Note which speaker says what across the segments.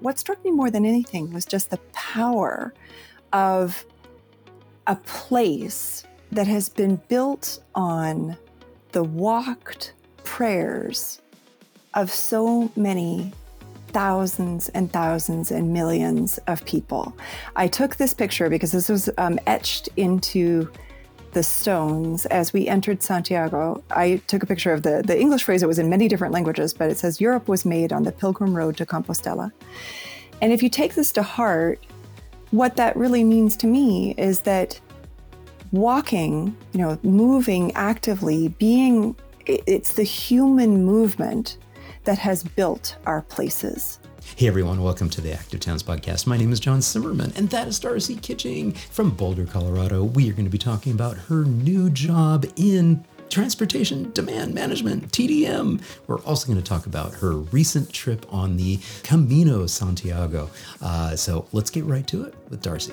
Speaker 1: what struck me more than anything was just the power of a place that has been built on the walked prayers of so many thousands and thousands and millions of people. I took this picture because this was etched into the stones as we entered Santiago. I took a picture of the English phrase. It was in many different languages, but it says, "Europe was made on the pilgrim road to Compostela." And if you take this to heart, what that really means to me is that walking, moving actively, it's the human movement that has built our places.
Speaker 2: Hey everyone, welcome to the Active Towns Podcast. My name is John Zimmerman, and that is Darcy Kitching from Boulder, Colorado. We are going to be talking about her new job in Transportation Demand Management, TDM. We're also going to talk about her recent trip on the Camino Santiago. So let's get right to it with Darcy.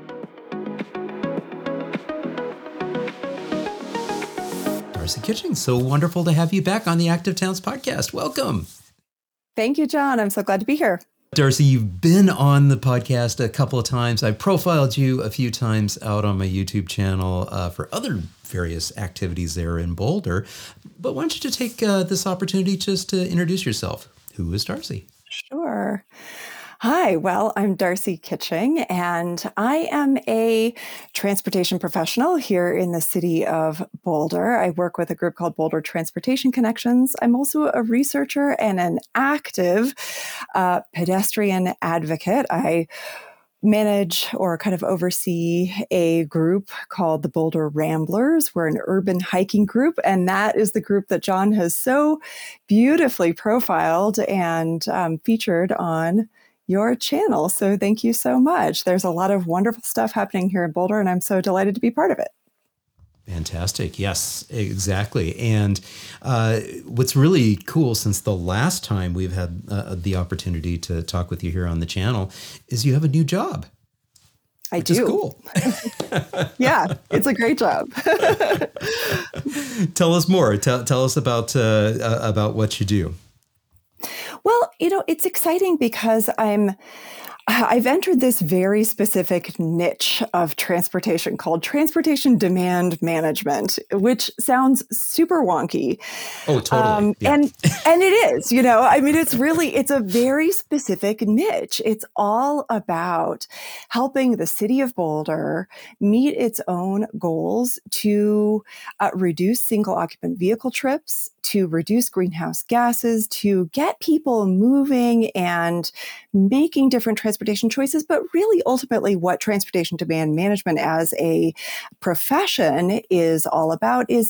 Speaker 2: Darcy Kitching, so wonderful to have you back on the Active Towns Podcast. Welcome.
Speaker 1: Thank you, John. I'm so glad to be here.
Speaker 2: Darcy, you've been on the podcast a couple of times. I profiled you a few times out on my YouTube channel for other various activities there in Boulder. But why don't you take this opportunity just to introduce yourself? Who is Darcy?
Speaker 1: Sure. Hi, well, I'm Darcy Kitching, and I am a transportation professional here in the city of Boulder. I work with a group called Boulder Transportation Connections. I'm also a researcher and an active pedestrian advocate. I manage or kind of oversee a group called the Boulder Ramblers. We're an urban hiking group, and that is the group that John has so beautifully profiled and featured on your channel. So thank you so much. There's a lot of wonderful stuff happening here in Boulder, and I'm so delighted to be part of it.
Speaker 2: Fantastic. Yes, exactly. And what's really cool since the last time we've had the opportunity to talk with you here on the channel is you have a new job.
Speaker 1: I do.
Speaker 2: Which is cool.
Speaker 1: Yeah, it's a great job.
Speaker 2: Tell us more. Tell us about what you do.
Speaker 1: Well, it's exciting because I've entered this very specific niche of transportation called transportation demand management, which sounds super wonky.
Speaker 2: Oh, totally. Yeah.
Speaker 1: And it is, it's a very specific niche. It's all about helping the city of Boulder meet its own goals to reduce single occupant vehicle trips, to reduce greenhouse gases, to get people moving and making different transportation choices, but really ultimately what transportation demand management as a profession is all about is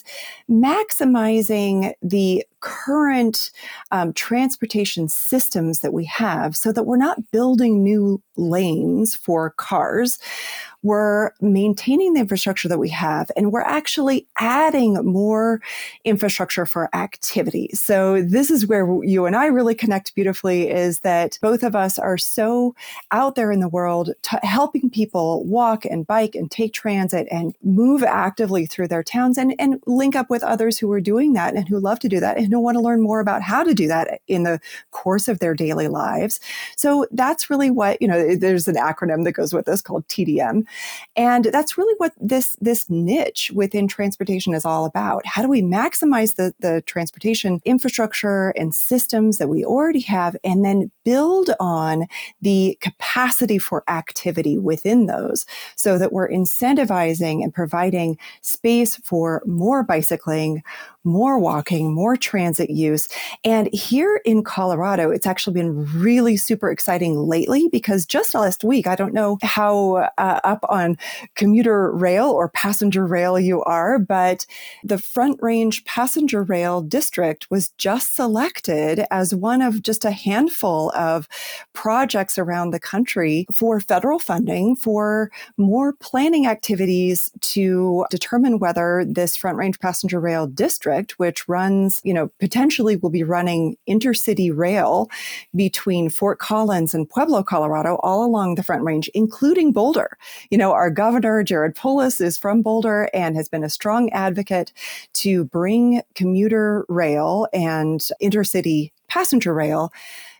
Speaker 1: maximizing the current transportation systems that we have so that we're not building new lanes for cars. We're maintaining the infrastructure that we have, and we're actually adding more infrastructure for activities. So this is where you and I really connect beautifully, is that both of us are so out there in the world helping people walk and bike and take transit and move actively through their towns and link up with others who are doing that and who love to do that and who want to learn more about how to do that in the course of their daily lives. So that's really what, there's an acronym that goes with this called TDM. And that's really what this niche within transportation is all about. How do we maximize the transportation infrastructure and systems that we already have, and then build on the capacity for activity within those so that we're incentivizing and providing space for more bicycling, more walking, more transit use. And here in Colorado, it's actually been really super exciting lately because just last week, I don't know how up on commuter rail or passenger rail you are, but the Front Range Passenger Rail District was just selected as one of just a handful of projects around the country for federal funding for more planning activities to determine whether this Front Range Passenger Rail District, which runs, potentially will be running intercity rail between Fort Collins and Pueblo, Colorado, all along the Front Range, including Boulder. Our governor, Jared Polis, is from Boulder and has been a strong advocate to bring commuter rail and intercity passenger rail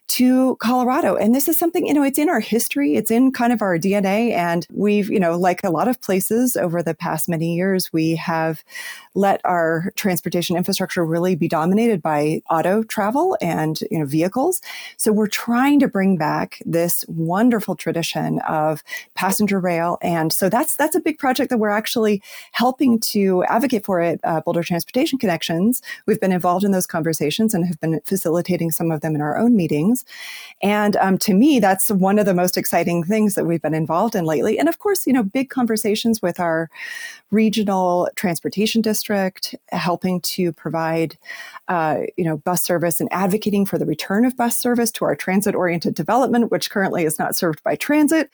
Speaker 1: to Colorado. And this is something, it's in our history, it's in kind of our DNA. And we've, like a lot of places over the past many years, we have let our transportation infrastructure really be dominated by auto travel and, vehicles. So we're trying to bring back this wonderful tradition of passenger rail. And so that's a big project that we're actually helping to advocate for at Boulder Transportation Connections. We've been involved in those conversations and have been facilitating some of them in our own meetings. And to me, that's one of the most exciting things that we've been involved in lately. And of course, big conversations with our regional transportation district, helping to provide, bus service and advocating for the return of bus service to our transit-oriented development, which currently is not served by transit.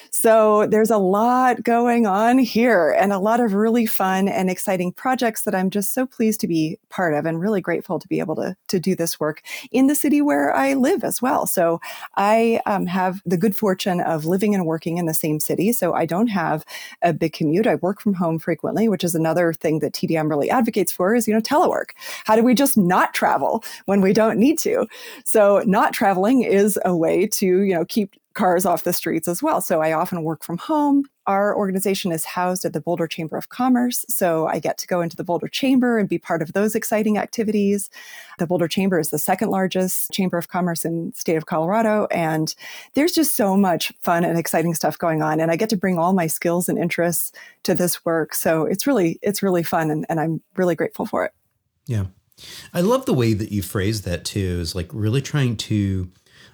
Speaker 1: So there's a lot going on here and a lot of really fun and exciting projects that I'm just so pleased to be part of and really grateful to be able to do this work in the city where I live as well. So I have the good fortune of living and working in the same city. So I don't have a big commute. I work from home frequently, which is another thing that TDM really advocates for is, telework. How do we just not travel when we don't need to? So not traveling is a way to, keep cars off the streets as well. So I often work from home. Our organization is housed at the Boulder Chamber of Commerce. So I get to go into the Boulder Chamber and be part of those exciting activities. The Boulder Chamber is the second largest chamber of commerce in the state of Colorado. And there's just so much fun and exciting stuff going on. And I get to bring all my skills and interests to this work. So it's really fun. And I'm really grateful for it.
Speaker 2: Yeah. I love the way that you phrase that too, is like really trying to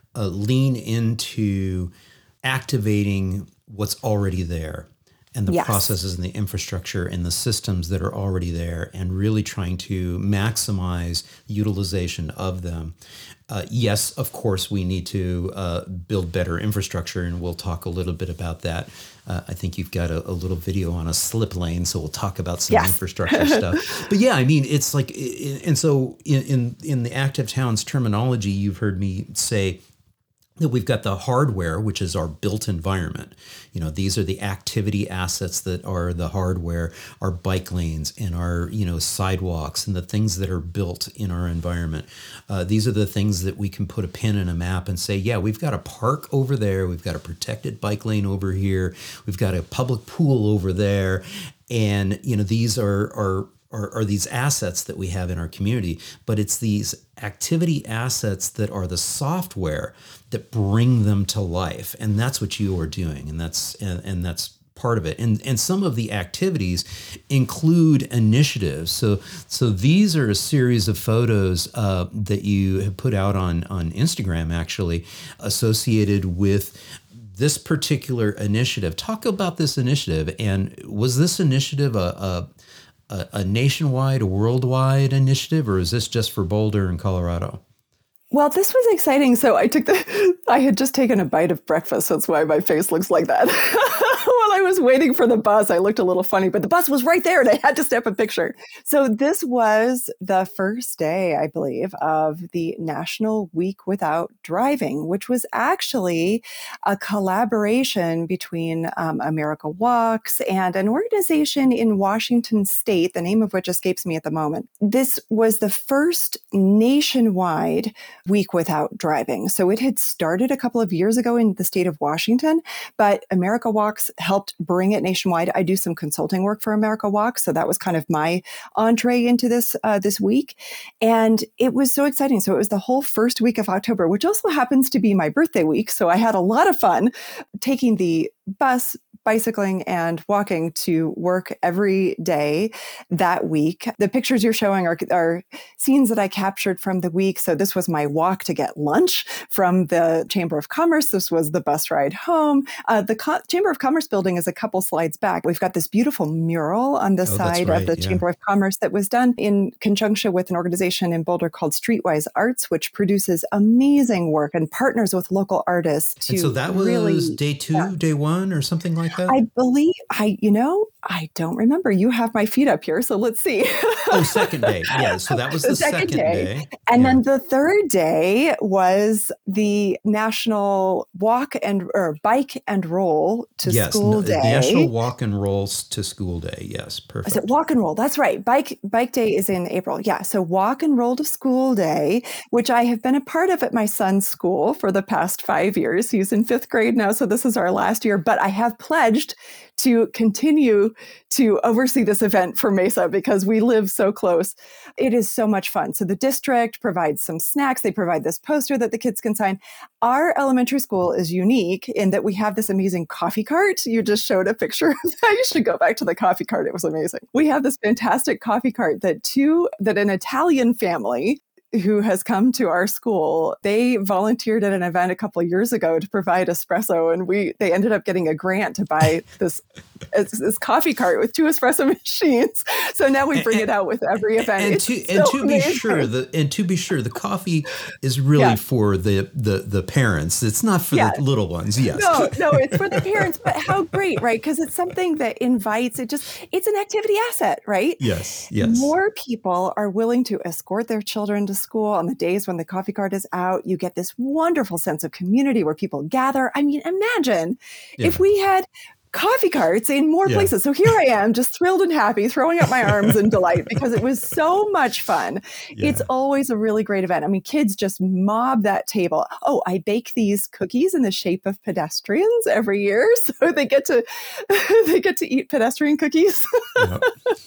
Speaker 2: lean into activating what's already there and the processes and the infrastructure and the systems that are already there and really trying to maximize utilization of them. Yes, of course, we need to build better infrastructure, and we'll talk a little bit about that. I think you've got a little video on a slip lane, so we'll talk about some infrastructure stuff. But yeah, I mean, it's like, and so in the Active Towns terminology, you've heard me say that we've got the hardware, which is our built environment. These are the activity assets that are the hardware, our bike lanes and our, sidewalks and the things that are built in our environment. These are the things that we can put a pin in a map and say, yeah, we've got a park over there. We've got a protected bike lane over here. We've got a public pool over there. And, these are these assets that we have in our community, but it's these activity assets that are the software that bring them to life. And that's what you are doing. And that's part of it. And some of the activities include initiatives. So these are a series of photos that you have put out on Instagram, actually, associated with this particular initiative. Talk about this initiative. And was this initiative a nationwide, a worldwide initiative, or is this just for Boulder and Colorado?
Speaker 1: Well, this was exciting. So I had just taken a bite of breakfast. That's why my face looks like that. While I was waiting for the bus, I looked a little funny, but the bus was right there and I had to snap a picture. So this was the first day, I believe, of the National Week Without Driving, which was actually a collaboration between America Walks and an organization in Washington State, the name of which escapes me at the moment. This was the first nationwide Week Without Driving. So it had started a couple of years ago in the state of Washington, but America Walks helped bring it nationwide. I do some consulting work for America Walks, so that was kind of my entree into this week. And it was so exciting. So it was the whole first week of October, which also happens to be my birthday week. So I had a lot of fun taking the bus, bicycling and walking to work every day that week. The pictures you're showing are scenes that I captured from the week. So this was my walk to get lunch from the Chamber of Commerce. This was the bus ride home. The Chamber of Commerce building is a couple slides back. We've got this beautiful mural on the side of the Chamber of Commerce that was done in conjunction with an organization in Boulder called Streetwise Arts, which produces amazing work and partners with local artists.
Speaker 2: And so that was day 2, day 1 or something like that?
Speaker 1: I believe, I don't remember. You have my feet up here, so let's see.
Speaker 2: Oh, second day. Yeah. So that was the second day.
Speaker 1: And then the third day was the National Bike and Roll to School Day.
Speaker 2: National Walk and Rolls to School Day. Yes, perfect.
Speaker 1: Is it Walk and Roll? That's right. Bike Day is in April. Yeah. So Walk and Roll to School Day, which I have been a part of at my son's school for the past 5 years. He's in 5th grade now, so this is our last year. But I have pledged to continue to oversee this event for Mesa because we live so close. It is so much fun. So the district provides some snacks. They provide this poster that the kids can sign. Our elementary school is unique in that we have this amazing coffee cart. You just showed a picture of that. You should go back to the coffee cart. It was amazing. We have this fantastic coffee cart that an Italian family who has come to our school, they volunteered at an event a couple of years ago to provide espresso, and they ended up getting a grant to buy this coffee cart with 2 espresso machines. So now we bring it out with every event.
Speaker 2: And to be sure, the coffee is really for the parents. It's not for the little ones. Yes.
Speaker 1: No, it's for the parents. But how great, right? Because it's something that invites. It's an activity asset, right?
Speaker 2: Yes.
Speaker 1: More people are willing to escort their children to school on the days when the coffee cart is out. You get this wonderful sense of community where people gather. I mean, imagine if we had coffee carts in more places. So here I am, just thrilled and happy, throwing up my arms in delight because it was so much fun. Yeah. It's always a really great event. I mean, kids just mob that table. Oh, I bake these cookies in the shape of pedestrians every year, so they get to eat pedestrian cookies. Yep.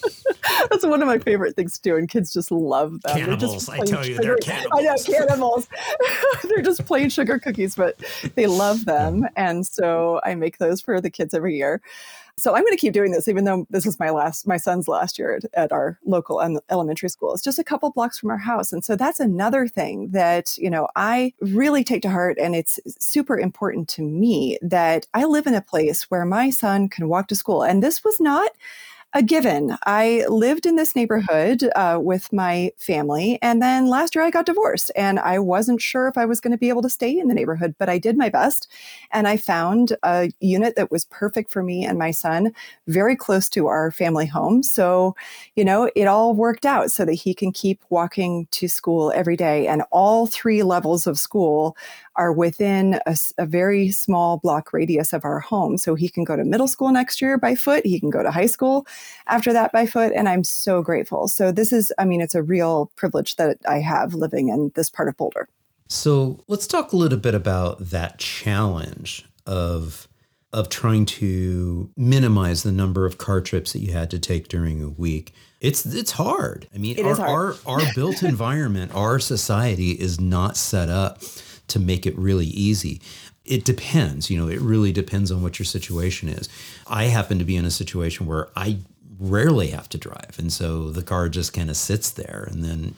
Speaker 1: That's one of my favorite things to do, and kids just love them.
Speaker 2: Cannibals, I tell you, they're cannibals.
Speaker 1: I know, cannibals. They're just plain sugar cookies, but they love them, and so I make those for the kids every year. So I'm going to keep doing this, even though this is my son's last year at our local elementary school. It's just a couple blocks from our house. And so that's another thing that, I really take to heart. And it's super important to me that I live in a place where my son can walk to school. And this was not a given. I lived in this neighborhood with my family. And then last year I got divorced and I wasn't sure if I was going to be able to stay in the neighborhood, but I did my best. And I found a unit that was perfect for me and my son, very close to our family home. So, it all worked out so that he can keep walking to school every day. And all 3 levels of school are within a very small block radius of our home. So he can go to middle school next year by foot. He can go to high school after that by foot. And I'm so grateful. So it's a real privilege that I have living in this part of Boulder.
Speaker 2: So let's talk a little bit about that challenge of trying to minimize the number of car trips that you had to take during a week. It's hard. I mean, our built environment, our society is not set up to make it really easy. It depends, it really depends on what your situation is. I happen to be in a situation where I rarely have to drive. And so the car just kind of sits there. And then,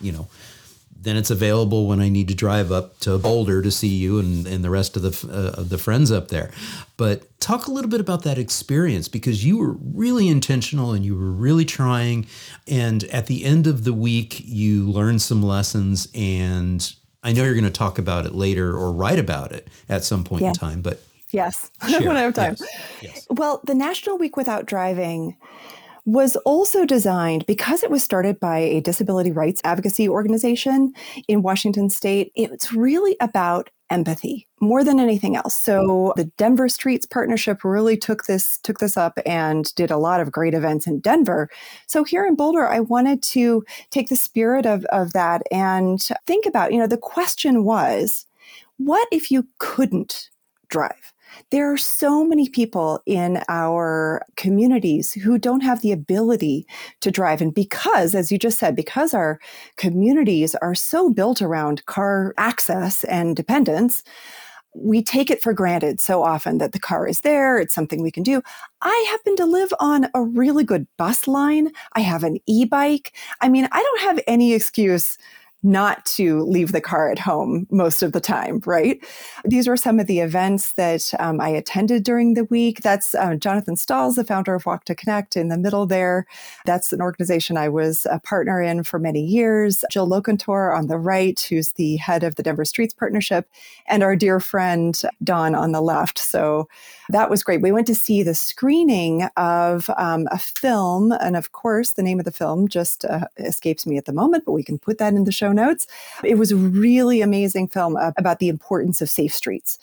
Speaker 2: then it's available when I need to drive up to Boulder to see you and the rest of the friends up there. But talk a little bit about that experience, because you were really intentional and you were really trying. And at the end of the week, you learned some lessons, and I know you're going to talk about it later or write about it at some point in time, but
Speaker 1: yes, when I have time. Yes. Well, the National Week Without Driving was also designed because it was started by a disability rights advocacy organization in Washington State. It's really about empathy more than anything else. So the Denver Streets Partnership really took this up and did a lot of great events in Denver. So here in Boulder, I wanted to take the spirit of that and think about, the question was, what if you couldn't drive? There are so many people in our communities who don't have the ability to drive. And because, as you just said, because our communities are so built around car access and dependence, we take it for granted so often that the car is there. It's something we can do. I happen to live on a really good bus line. I have an e-bike. I mean, I don't have any excuse not to leave the car at home most of the time, right? These were some of the events that I attended during the week. That's Jonathan Stalls, the founder of Walk to Connect, in the middle there. That's an organization I was a partner in for many years. Jill Locantor on the right, who's the head of the Denver Streets Partnership, and our dear friend Dawn on the left. So that was great. We went to see the screening of a film. And of course, the name of the film just escapes me at the moment, but we can put that in the show notes. It was a really amazing film about the importance of safe streets.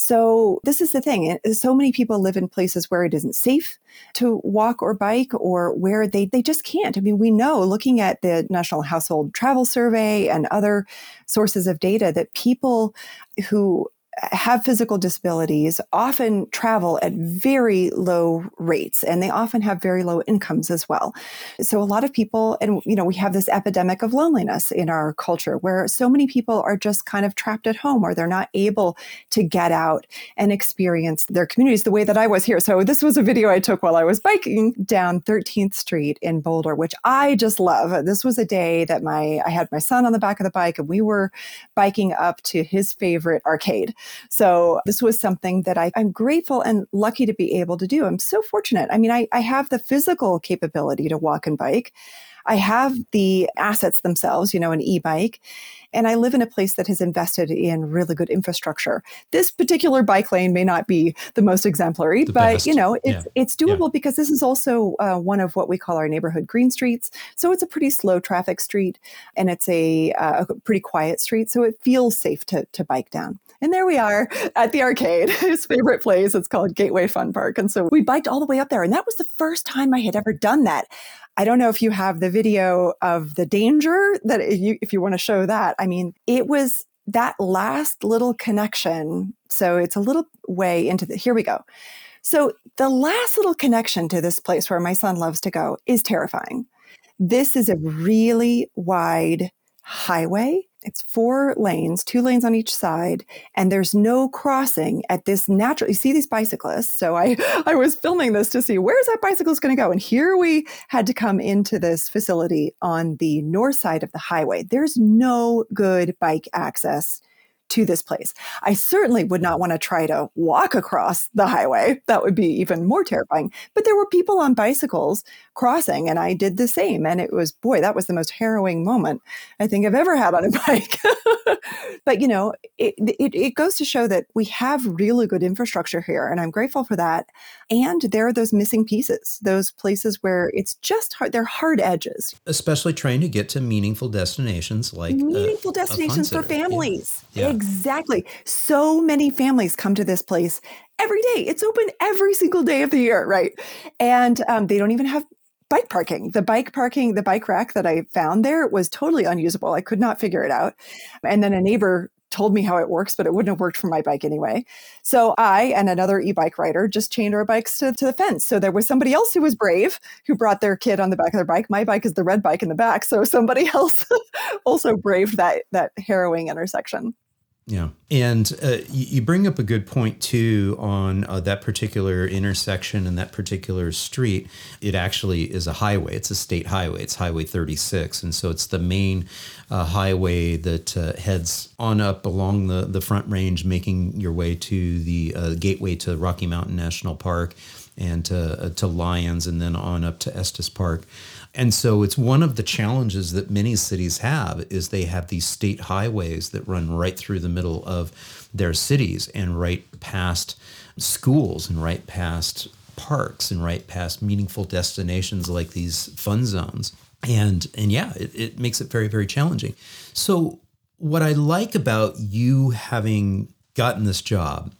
Speaker 1: So this is the thing. So many people live in places where it isn't safe to walk or bike, or where they just can't. I mean, we know, looking at the National Household Travel Survey and other sources of data, that people who have physical disabilities often travel at very low rates, and they often have very low incomes as well. So a lot of people, and we have this epidemic of loneliness in our culture, where so many people are just kind of trapped at home, or they're not able to get out and experience their communities the way that I was here. So this was a video I took while I was biking down 13th Street in Boulder, which I just love. This was a day that I had my son on the back of the bike, and we were biking up to his favorite arcade. So this was something that I'm grateful and lucky to be able to do. I'm so fortunate. I mean, I have the physical capability to walk and bike. I have the assets themselves, an e-bike, and I live in a place that has invested in really good infrastructure. This particular bike lane may not be the most exemplary, but it's doable because this is also one of what we call our neighborhood green streets. So it's a pretty slow traffic street, and it's a pretty quiet street. So it feels safe to bike down. And there we are at the arcade, his favorite place. It's called Gateway Fun Park. And so we biked all the way up there. And that was the first time I had ever done that. I don't know if you have the video of the danger, that if you want to show that. I mean, it was that last little connection. So it's a little way into here we go. So the last little connection to this place where my son loves to go is terrifying. This is a really wide highway. It's 4 lanes, 2 lanes on each side, and there's no crossing at this natural. You see these bicyclists. So I was filming this to see, where's that bicyclist going to go? And here we had to come into this facility on the north side of the highway. There's no good bike access to this place. I certainly would not want to try to walk across the highway. That would be even more terrifying. But there were people on bicycles crossing, and I did the same. And it was, boy, that was the most harrowing moment I think I've ever had on a bike. But, it goes to show that we have really good infrastructure here, and I'm grateful for that. And there are those missing pieces, those places where it's just hard. They're hard edges.
Speaker 2: Especially trying to get to meaningful destinations like
Speaker 1: meaningful destinations for families.
Speaker 2: Yeah.
Speaker 1: Exactly. So many families come to this place every day. It's open every single day of the year, right? And they don't even have bike parking. The bike rack that I found there was totally unusable. I could not figure it out. And then a neighbor told me how it works, but it wouldn't have worked for my bike anyway. So I and another e-bike rider just chained our bikes to the fence. So there was somebody else who was brave, who brought their kid on the back of their bike. My bike is the red bike in the back. So somebody else also braved that harrowing intersection.
Speaker 2: Yeah. And you bring up a good point, too, on that particular intersection and that particular street. It actually is a highway. It's a state highway. It's Highway 36. And so it's the main highway that heads on up along the Front Range, making your way to the gateway to Rocky Mountain National Park and to Lyons, and then on up to Estes Park. And so it's one of the challenges that many cities have, is they have these state highways that run right through the middle of their cities and right past schools and right past parks and right past meaningful destinations like these fun zones. And yeah, it makes it very, very challenging. So what I like about you having gotten this job,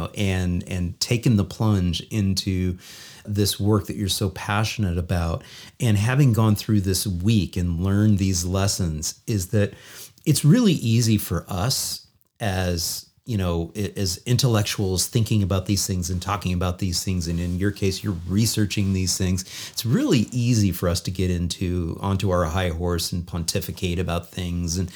Speaker 2: and taken the plunge into this work that you're so passionate about, and having gone through this week and learned these lessons, is that it's really easy for us as intellectuals thinking about these things and talking about these things. And in your case, you're researching these things. It's really easy for us to get onto our high horse and pontificate about things and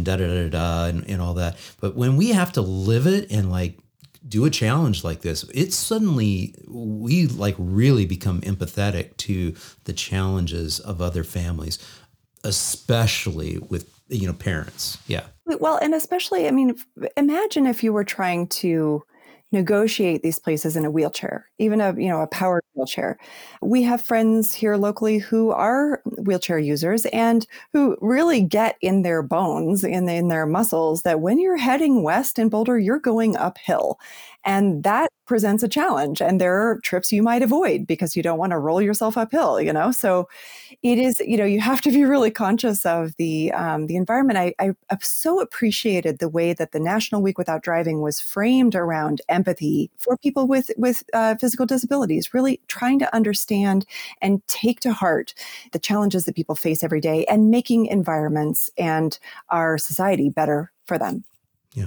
Speaker 2: and all that. But when we have to live it and do a challenge like this, it's suddenly we really become empathetic to the challenges of other families, especially with parents. Yeah.
Speaker 1: Well, and especially, I mean, imagine if you were trying to negotiate these places in a wheelchair, even a powered wheelchair. We have friends here locally who are wheelchair users and who really get in their bones, in their muscles, that when you're heading west in Boulder, you're going uphill. And that presents a challenge. And there are trips you might avoid because you don't want to roll yourself uphill. So it is, you have to be really conscious of the environment. I so appreciated the way that the National Week Without Driving was framed around empathy for people with physical disabilities, really trying to understand and take to heart the challenges that people face every day and making environments and our society better for them.
Speaker 2: Yeah.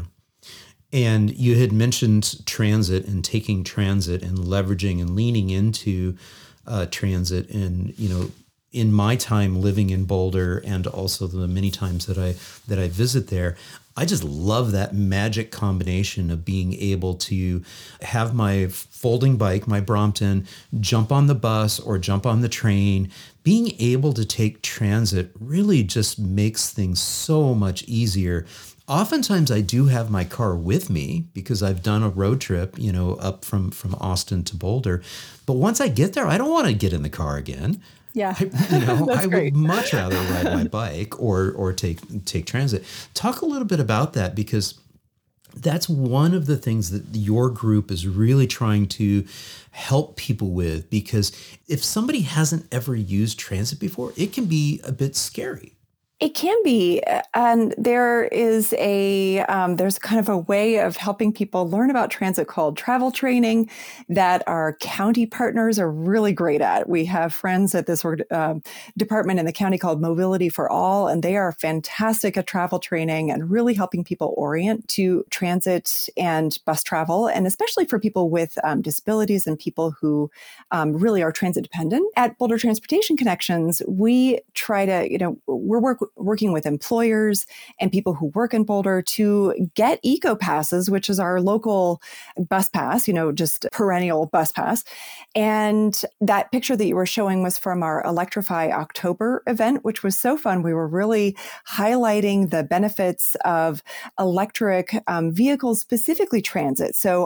Speaker 2: And you had mentioned transit and taking transit and leveraging and leaning into transit. And, in my time living in Boulder and also the many times that I visit there, I just love that magic combination of being able to have my folding bike, my Brompton, jump on the bus or jump on the train. Being able to take transit really just makes things so much easier. Oftentimes I do have my car with me because I've done a road trip, up from Austin to Boulder. But once I get there, I don't want to get in the car again.
Speaker 1: Yeah,
Speaker 2: I would much rather ride my bike or take transit. Talk a little bit about that, because that's one of the things that your group is really trying to help people with, because if somebody hasn't ever used transit before, it can be a bit scary.
Speaker 1: It can be, and there is there's kind of a way of helping people learn about transit called travel training that our county partners are really great at. We have friends at this department in the county called Mobility for All, and they are fantastic at travel training and really helping people orient to transit and bus travel, and especially for people with disabilities and people who really are transit dependent. At Boulder Transportation Connections, we try to, we're working with employers and people who work in Boulder to get eco passes, which is our local bus pass, just perennial bus pass. And that picture that you were showing was from our Electrify October event, which was so fun. We were really highlighting the benefits of electric vehicles, specifically transit. So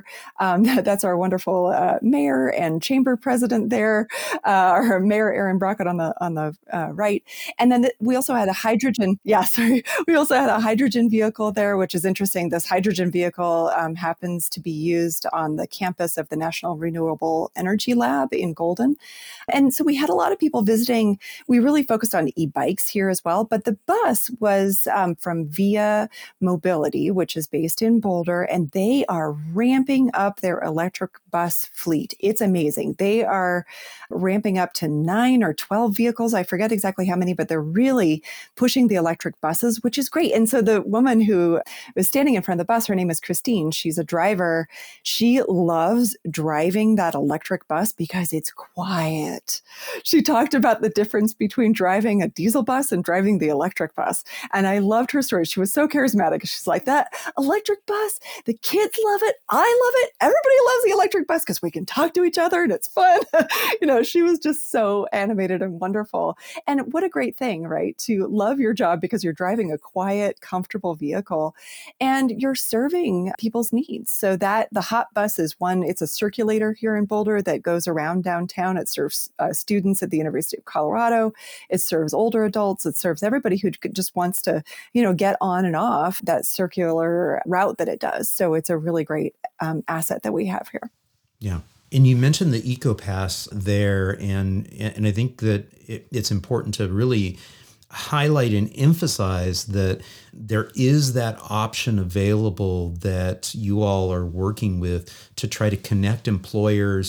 Speaker 1: that's our wonderful mayor and chamber president there, our Mayor Erin Brockett on the right. And then we also had a hydrogen. Yeah, sorry. We also had a hydrogen vehicle there, which is interesting. This hydrogen vehicle happens to be used on the campus of the National Renewable Energy Lab in Golden. And so we had a lot of people visiting. We really focused on e-bikes here as well. But the bus was from Via Mobility, which is based in Boulder, and they are ramping up their electric bus fleet. It's amazing. They are ramping up to 9 or 12 vehicles. I forget exactly how many, but they're really pushing the electric buses, which is great. And so the woman who was standing in front of the bus, her name is Christine. She's a driver. She loves driving that electric bus because it's quiet. She talked about the difference between driving a diesel bus and driving the electric bus. And I loved her story. She was so charismatic. She's like, that electric bus, the kids love it. I love it. Everybody loves the electric bus because we can talk to each other and it's fun. She was just so animated and wonderful. And what a great thing, right? To love your job because you're driving a quiet, comfortable vehicle and you're serving people's needs. So that the Hot Bus is one, it's a circulator here in Boulder that goes around downtown. It serves students at the University of Colorado. It serves older adults. It serves everybody who just wants to, get on and off that circular route that it does. So it's a really great asset that we have here.
Speaker 2: Yeah. And you mentioned the EcoPass there, and I think that it's important to really highlight and emphasize that there is that option available that you all are working with to try to connect employers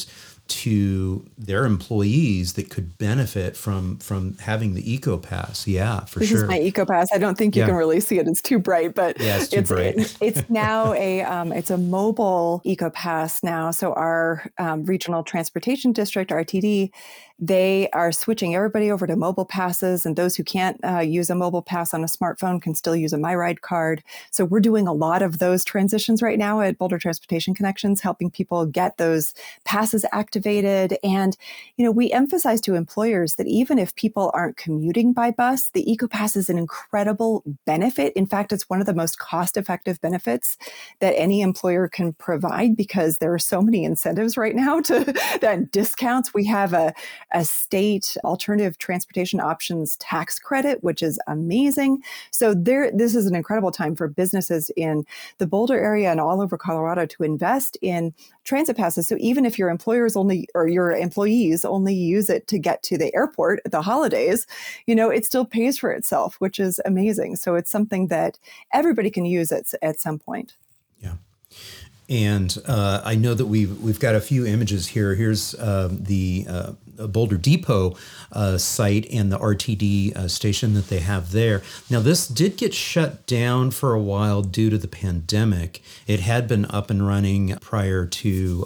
Speaker 2: to their employees that could benefit from having the EcoPass. Yeah, for
Speaker 1: this
Speaker 2: sure.
Speaker 1: This is my EcoPass. I don't think you can really see it. It's too bright, but
Speaker 2: yeah, it's too bright.
Speaker 1: It's now it's a mobile EcoPass now. So our regional transportation district, RTD, They are switching everybody over to mobile passes, and those who can't use a mobile pass on a smartphone can still use a MyRide card. So we're doing a lot of those transitions right now at Boulder Transportation Connections, helping people get those passes activated. And, we emphasize to employers that even if people aren't commuting by bus, the EcoPass is an incredible benefit. In fact, it's one of the most cost-effective benefits that any employer can provide because there are so many incentives right now to that discounts. We have a state alternative transportation options tax credit, which is amazing. So this is an incredible time for businesses in the Boulder area and all over Colorado to invest in transit passes. So even if your employers only, or your employees only use it to get to the airport at the holidays, it still pays for itself, which is amazing. So it's something that everybody can use at some point.
Speaker 2: Yeah. And I know that we've got a few images here. Here's the Boulder Depot site and the RTD station that they have there. Now, this did get shut down for a while due to the pandemic. It had been up and running prior to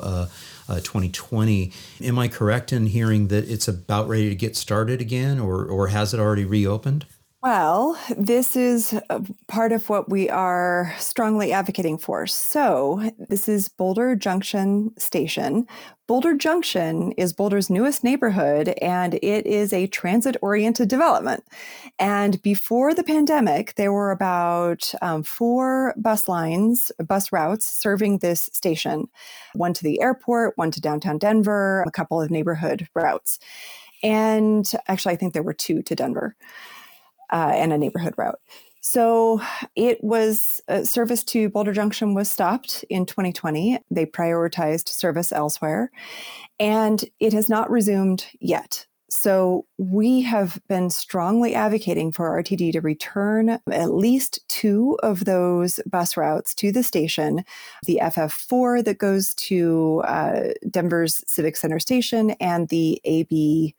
Speaker 2: 2020. Am I correct in hearing that it's about ready to get started again, or has it already reopened?
Speaker 1: Well, this is part of what we are strongly advocating for. So this is Boulder Junction Station. Boulder Junction is Boulder's newest neighborhood, and it is a transit-oriented development. And before the pandemic, there were about 4 bus routes serving this station, one to the airport, one to downtown Denver, a couple of neighborhood routes. And actually, I think there were 2 to Denver. And a neighborhood route. So it was service to Boulder Junction was stopped in 2020. They prioritized service elsewhere, and it has not resumed yet. So we have been strongly advocating for RTD to return at least 2 of those bus routes to the station, the FF4 that goes to Denver's Civic Center Station and the AB2,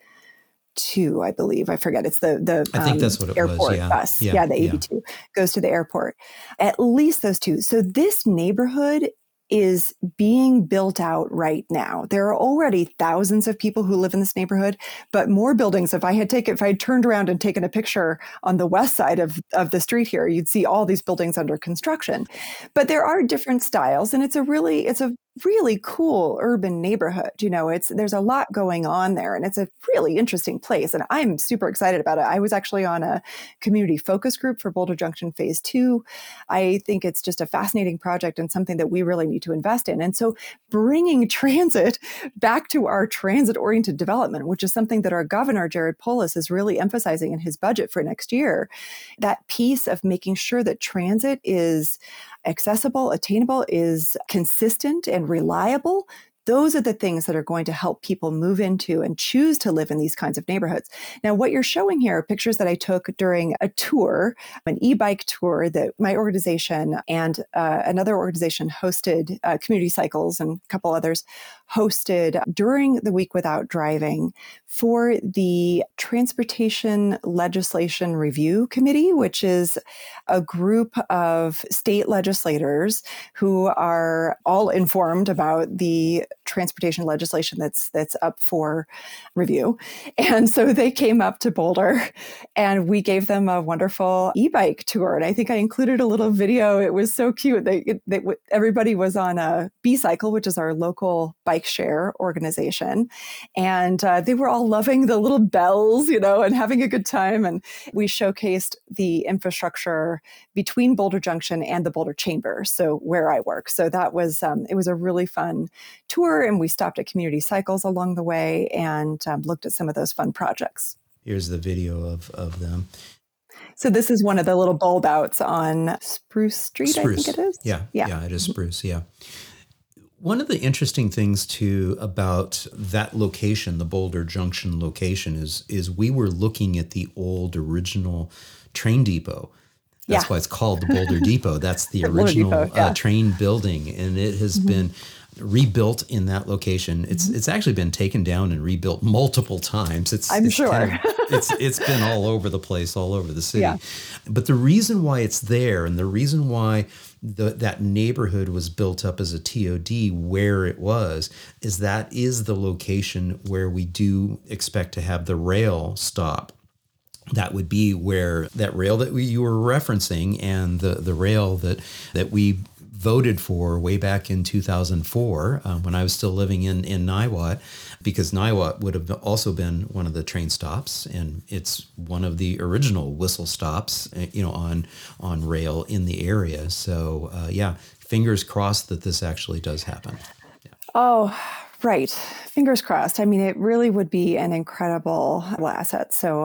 Speaker 1: I believe. I forget. It's the
Speaker 2: I think that's what it
Speaker 1: airport
Speaker 2: was. Yeah.
Speaker 1: bus. The AB2 goes to the airport. At least those 2. So this neighborhood is being built out right now. There are already thousands of people who live in this neighborhood, but more buildings. If I had turned around and taken a picture on the west side of the street here, you'd see all these buildings under construction. But there are different styles, and it's a really cool urban neighborhood. There's a lot going on there, and it's a really interesting place. And I'm super excited about it. I was actually on a community focus group for Boulder Junction Phase 2. I think it's just a fascinating project and something that we really need to invest in. And so bringing transit back to our transit-oriented development, which is something that our governor, Jared Polis, is really emphasizing in his budget for next year, that piece of making sure that transit is accessible, attainable, is consistent and reliable. Those are the things that are going to help people move into and choose to live in these kinds of neighborhoods. Now, what you're showing here are pictures that I took during a tour, an e-bike tour that my organization and another organization hosted, Community Cycles and a couple others, hosted during the Week Without Driving for the Transportation Legislation Review Committee, which is a group of state legislators who are all informed about the transportation legislation that's up for review. And so they came up to Boulder and we gave them a wonderful e-bike tour. And I think I included a little video. It was so cute. Everybody was on a B-Cycle, which is our local bike share organization. And they were all loving the little bells, and having a good time. And we showcased the infrastructure between Boulder Junction and the Boulder Chamber, so where I work. So that was, it was a really fun tour, and we stopped at Community Cycles along the way and looked at some of those fun projects.
Speaker 2: Here's the video of them.
Speaker 1: So this is one of the little bulb outs on Spruce Street, I think it is.
Speaker 2: Yeah, it is Spruce, yeah. One of the interesting things too about that location, the Boulder Junction location, is we were looking at the old original train depot. That's why it's called the Boulder Depot. That's the original train building. And it has been rebuilt in that location. It's actually been taken down and rebuilt multiple times.
Speaker 1: I'm sure.
Speaker 2: It's been all over the place, all over the city.
Speaker 1: Yeah.
Speaker 2: But the reason why it's there, and the reason why that neighborhood was built up as a TOD where it was, is that is the location where we do expect to have the rail stop. That would be where that rail that you were referencing, and the rail that we voted for way back in 2004 when I was still living in Niwot, because Niwot would have also been one of the train stops, and it's one of the original whistle stops, on rail in the area. So fingers crossed that this actually does happen. Yeah.
Speaker 1: Oh, right. Fingers crossed. I mean, it really would be an incredible asset. So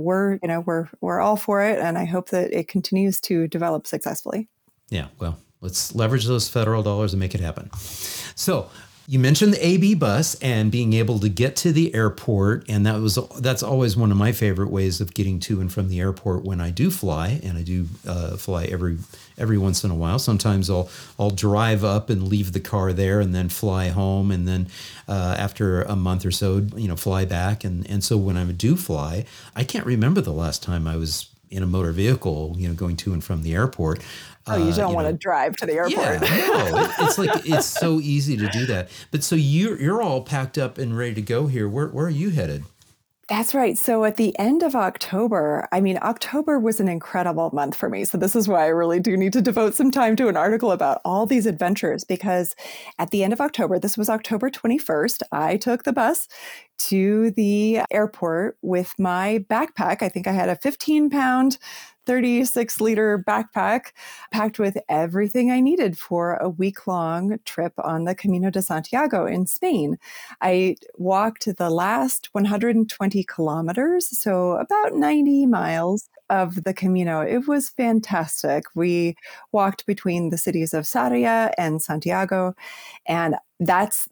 Speaker 1: we're all for it, and I hope that it continues to develop successfully.
Speaker 2: Yeah. Well, let's leverage those federal dollars and make it happen. So you mentioned the AB bus and being able to get to the airport. And that's always one of my favorite ways of getting to and from the airport when I do fly. And I do fly every once in a while. Sometimes I'll drive up and leave the car there and then fly home. And then after a month or so, fly back. And so when I do fly, I can't remember the last time I was in a motor vehicle, going to and from the airport.
Speaker 1: Oh, you don't want to drive to the airport.
Speaker 2: Yeah, no, it's so easy to do that. But so you're all packed up and ready to go here. Where are you headed?
Speaker 1: That's right. So at the end of October, October was an incredible month for me. So this is why I really do need to devote some time to an article about all these adventures, because at the end of October, this was October 21st, I took the bus to the airport with my backpack. I think I had a 15-pound 36-liter backpack packed with everything I needed for a week-long trip on the Camino de Santiago in Spain. I walked the last 120 kilometers, so about 90 miles of the Camino. It was fantastic. We walked between the cities of Sarria and Santiago, and that's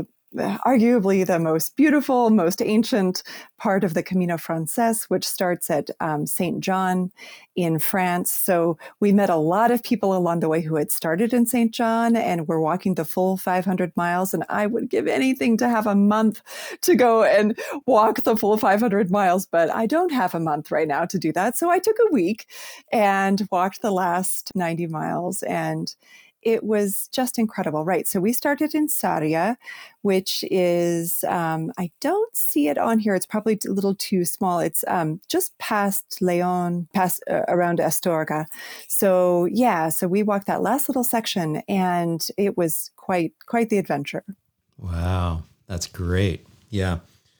Speaker 1: arguably the most beautiful, most ancient part of the Camino Frances, which starts at St. John in France. So we met a lot of people along the way who had started in St. John and were walking the full 500 miles. And I would give anything to have a month to go and walk the full 500 miles, but I don't have a month right now to do that. So I took a week and walked the last 90 miles, and it was just incredible, right? So we started in Sarria, which is, I don't see it on here. It's probably a little too small. It's just past Leon, around Astorga. So so we walked that last little section, and it was quite the adventure.
Speaker 2: Wow, that's great. Yeah.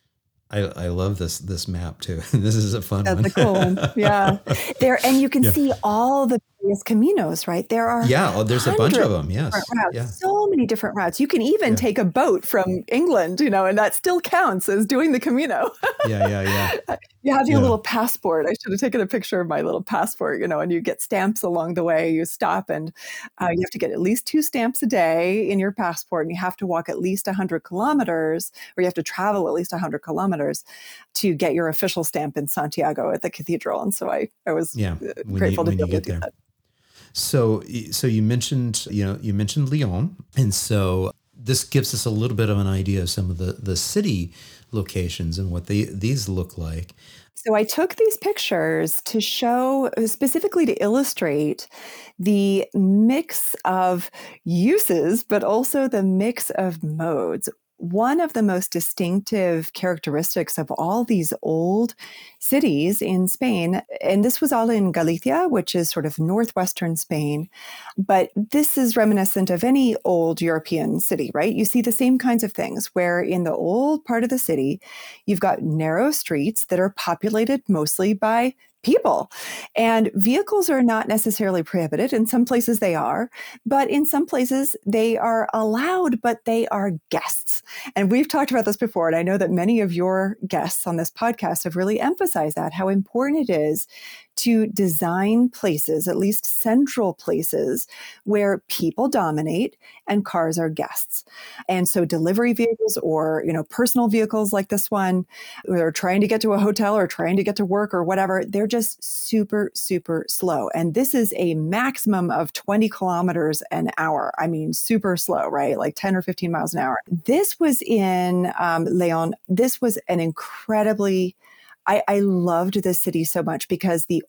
Speaker 2: I love this map too. This is a fun one.
Speaker 1: That's a cool one. Yeah. And you can see all the various caminos, right? There are
Speaker 2: there's a bunch of them. Yes.
Speaker 1: Yeah. So many different routes. You can even take a boat from England, and that still counts as doing the Camino.
Speaker 2: Yeah.
Speaker 1: You have your little passport. I should have taken a picture of my little passport, and you get stamps along the way. You stop, and you have to get at least 2 stamps a day in your passport, and you have to walk at least 100 kilometers, or you have to travel at least 100 kilometers to get your official stamp in Santiago at the cathedral. And so I was grateful to be able to do that.
Speaker 2: So you mentioned Lyon, and so this gives us a little bit of an idea of some of the city locations and what these look like.
Speaker 1: So I took these pictures to show, specifically to illustrate the mix of uses, but also the mix of modes. One of the most distinctive characteristics of all these old cities in Spain, and this was all in Galicia, which is sort of northwestern Spain, but this is reminiscent of any old European city, right? You see the same kinds of things where in the old part of the city, you've got narrow streets that are populated mostly by people. And vehicles are not necessarily prohibited. In some places they are, but in some places they are allowed, but they are guests. And we've talked about this before. And I know that many of your guests on this podcast have really emphasized that, how important it is to design places, at least central places, where people dominate and cars are guests. And so delivery vehicles or, personal vehicles like this one, they're trying to get to a hotel or trying to get to work or whatever, they're just super, super slow. And this is a maximum of 20 kilometers an hour. I mean, super slow, right? Like 10 or 15 miles an hour. This was in Leon. This was an incredibly I loved this city so much because the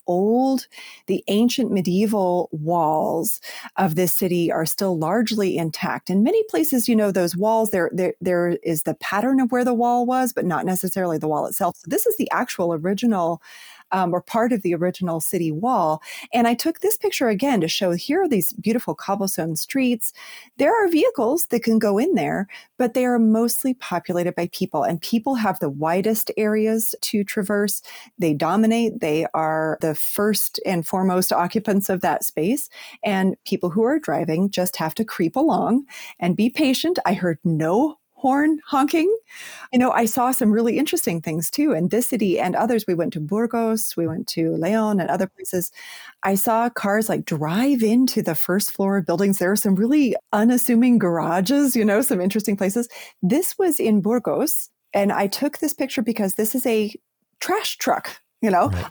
Speaker 1: ancient medieval walls of this city are still largely intact. In many places, those walls, there is the pattern of where the wall was, but not necessarily the wall itself. So this is the actual original or part of the original city wall. And I took this picture again to show here are these beautiful cobblestone streets. There are vehicles that can go in there, but they are mostly populated by people, and people have the widest areas to traverse. They dominate. They are the first and foremost occupants of that space. And people who are driving just have to creep along and be patient. I heard no horn honking. I saw some really interesting things too in this city and others. We went to Burgos, we went to Leon and other places. I saw cars like drive into the first floor of buildings. There are some really unassuming garages, some interesting places. This was in Burgos. And I took this picture because this is a trash truck.
Speaker 2: Right.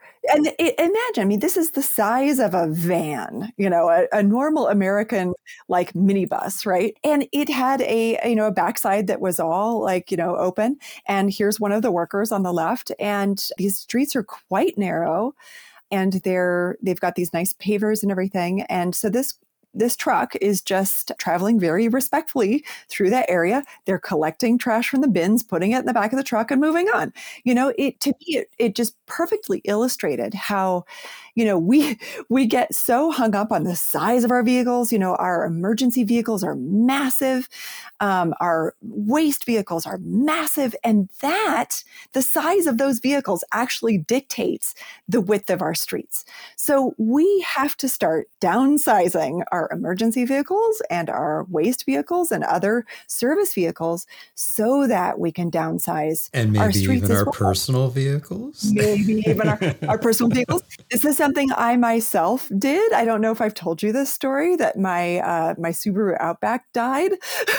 Speaker 1: Imagine, this is the size of a van, a normal American like minibus, right? And it had a backside that was all open. And here's one of the workers on the left. And these streets are quite narrow, and they've got these nice pavers and everything. And so this truck is just traveling very respectfully through that area. They're collecting trash from the bins, putting it in the back of the truck and moving on. To me, it just perfectly illustrated how, we get so hung up on the size of our vehicles. Our emergency vehicles are massive. Our waste vehicles are massive. And the size of those vehicles actually dictates the width of our streets. So we have to start downsizing our emergency vehicles and our waste vehicles and other service vehicles so that we can downsize
Speaker 2: and maybe
Speaker 1: our streets
Speaker 2: even
Speaker 1: as
Speaker 2: our
Speaker 1: well.
Speaker 2: personal vehicles.
Speaker 1: Maybe even our personal vehicles. This is something I myself did. I don't know if I've told you this story, that my Subaru Outback died.